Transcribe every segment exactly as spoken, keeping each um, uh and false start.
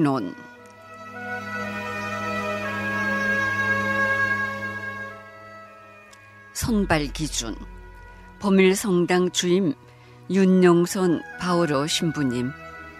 반론. 선발 기준. 범일성당 주임 윤영선 바오로 신부님.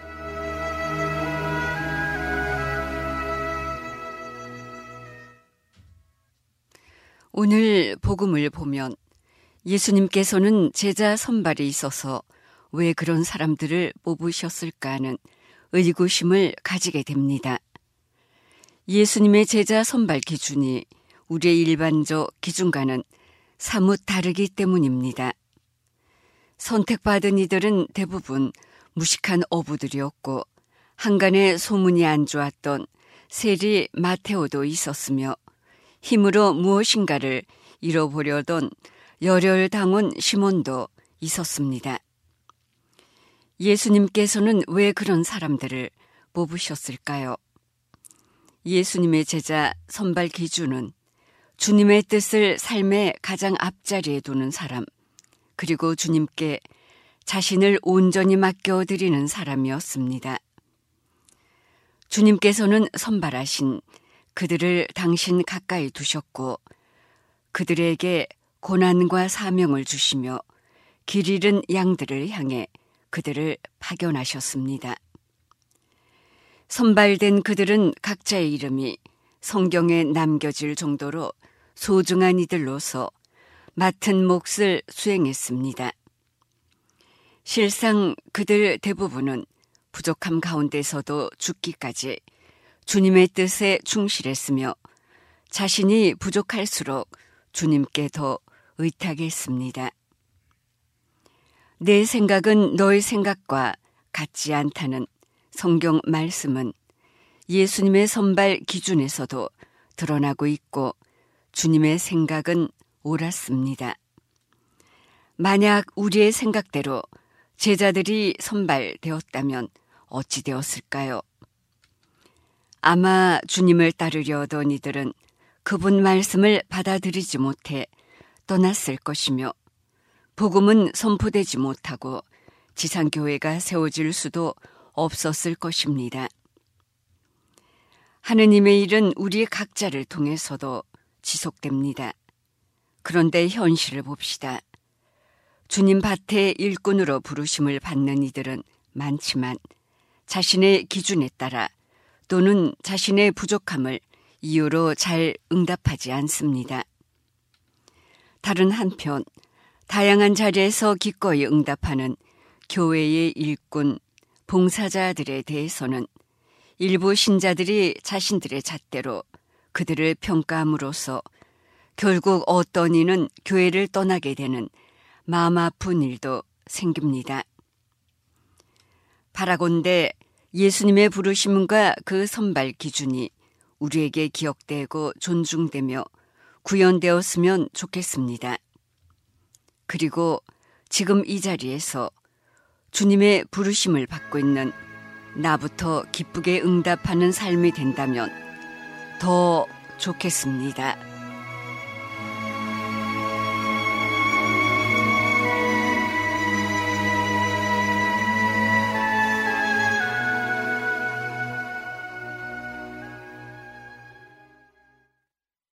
오늘 복음을 보면 예수님께서는 제자 선발이 있어서 왜 그런 사람들을 뽑으셨을까 하는 의구심을 가지게 됩니다. 예수님의 제자 선발 기준이 우리의 일반적 기준과는 사뭇 다르기 때문입니다. 선택받은 이들은 대부분 무식한 어부들이었고 한간에 소문이 안 좋았던 세리 마테오도 있었으며 힘으로 무엇인가를 잃어보려던 열혈당원 시몬도 있었습니다. 예수님께서는 왜 그런 사람들을 뽑으셨을까요? 예수님의 제자 선발 기준은 주님의 뜻을 삶의 가장 앞자리에 두는 사람, 그리고 주님께 자신을 온전히 맡겨드리는 사람이었습니다. 주님께서는 선발하신 그들을 당신 가까이 두셨고 그들에게 고난과 사명을 주시며 길 잃은 양들을 향해 그들을 파견하셨습니다. 선발된 그들은 각자의 이름이 성경에 남겨질 정도로 소중한 이들로서 맡은 몫을 수행했습니다. 실상 그들 대부분은 부족함 가운데서도 죽기까지 주님의 뜻에 충실했으며 자신이 부족할수록 주님께 더 의탁했습니다. 내 생각은 너의 생각과 같지 않다는 성경 말씀은 예수님의 선발 기준에서도 드러나고 있고 주님의 생각은 옳았습니다. 만약 우리의 생각대로 제자들이 선발되었다면 어찌 되었을까요? 아마 주님을 따르려 하던 이들은 그분 말씀을 받아들이지 못해 떠났을 것이며 복음은 선포되지 못하고 지상교회가 세워질 수도 없었을 것입니다. 하느님의 일은 우리 각자를 통해서도 지속됩니다. 그런데 현실을 봅시다. 주님 밭의 일꾼으로 부르심을 받는 이들은 많지만 자신의 기준에 따라 또는 자신의 부족함을 이유로 잘 응답하지 않습니다. 다른 한편 다양한 자리에서 기꺼이 응답하는 교회의 일꾼, 봉사자들에 대해서는 일부 신자들이 자신들의 잣대로 그들을 평가함으로써 결국 어떤 이는 교회를 떠나게 되는 마음 아픈 일도 생깁니다. 바라건대 예수님의 부르심과 그 선발 기준이 우리에게 기억되고 존중되며 구현되었으면 좋겠습니다. 그리고 지금 이 자리에서 주님의 부르심을 받고 있는 나부터 기쁘게 응답하는 삶이 된다면 더 좋겠습니다.